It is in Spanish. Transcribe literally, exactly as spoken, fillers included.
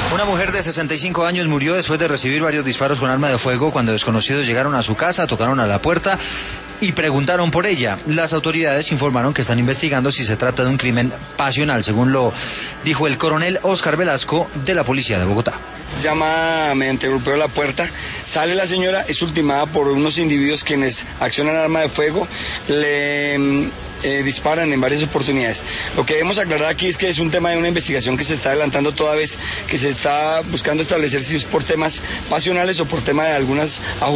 Una mujer de sesenta y cinco años murió después de recibir varios disparos con arma de fuego cuando desconocidos llegaron a su casa, tocaron a la puerta y preguntaron por ella. Las autoridades informaron que están investigando si se trata de un crimen pasional, según lo dijo el coronel Oscar Velasco de la Policía de Bogotá. Llama mediante golpeo a la puerta, sale la señora, es ultimada por unos individuos quienes accionan arma de fuego, le eh, disparan en varias oportunidades. Lo que debemos aclarar aquí es que es un tema de una investigación que se está adelantando toda vez que se está buscando establecer si es por temas pasionales o por tema de algunas